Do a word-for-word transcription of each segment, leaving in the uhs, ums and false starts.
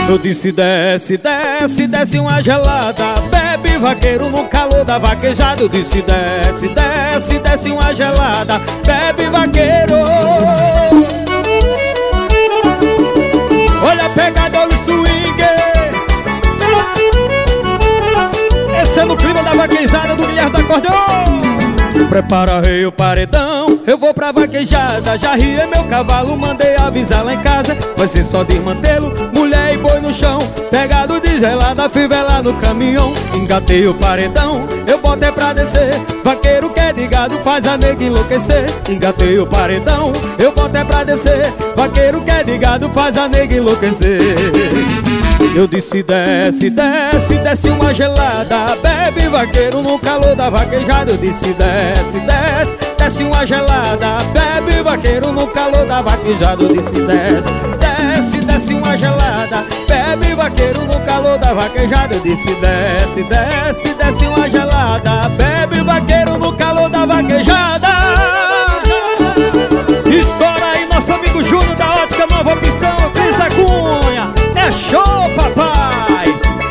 Eu disse desce, desce, desce uma gelada. Bebe vaqueiro no calor da vaquejada. Eu disse desce, desce, desce uma gelada. Bebe vaqueiro. Olha a pegada, olha o swing. Esse é no clima da vaquejada do Guilherme do Acordeon. Prepara rei o paredão, eu vou pra vaquejada. Já riei meu cavalo, mandei avisar lá em casa. Vai ser só desmantelo, mulher e boi no chão. Pegado de gelada, fivela no caminhão. Engatei o paredão, eu botei pra descer. Vaqueiro que é de gado, faz a nega enlouquecer. Engatei o paredão, eu botei pra descer. Vaqueiro que é de gado, faz a nega enlouquecer. Eu disse desce, desce, desce uma gelada. Bebe vaqueiro no calor da vaquejada. Eu disse desce, desce, desce uma gelada. Bebe vaqueiro no calor da vaquejada. Eu disse desce, desce, desce uma gelada. Bebe vaqueiro no calor da vaquejada. Eu disse desce, desce, desce uma gelada. Bebe vaqueiro no calor da vaquejada. Estoura aí nosso amigo Júnior da Ótica Nova Opção, Cris da Cunha. É show, papai!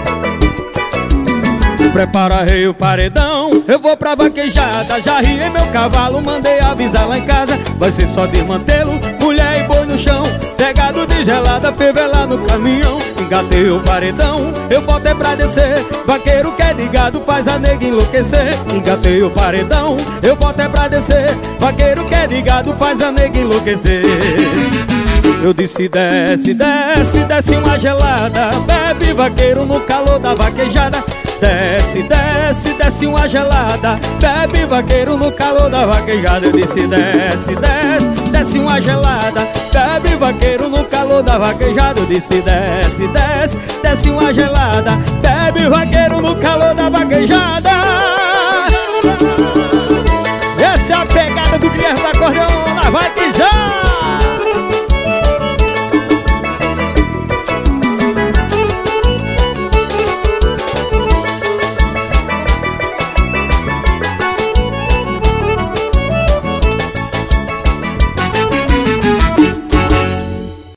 Prepara rei o paredão, eu vou pra vaquejada. Já riei meu cavalo, mandei avisar lá em casa. Vai ser só desmantelo, mulher e boi no chão. Pegado de gelada, fivela no caminhão. Engatei o paredão, eu botei pra descer. Vaqueiro que é de gado, faz a nega enlouquecer. Engatei o paredão, eu botei pra descer. Vaqueiro que é de gado, faz a nega enlouquecer. Eu disse desce, desce, desce uma gelada. Bebe vaqueiro no calor da vaquejada. Desce, desce, desce uma gelada. Bebe vaqueiro no calor da vaquejada. Eu disse desce, desce, desce uma gelada. Bebe vaqueiro no calor da vaquejada. Eu disse desce, desce, desce uma gelada. Bebe vaqueiro no calor da vaquejada.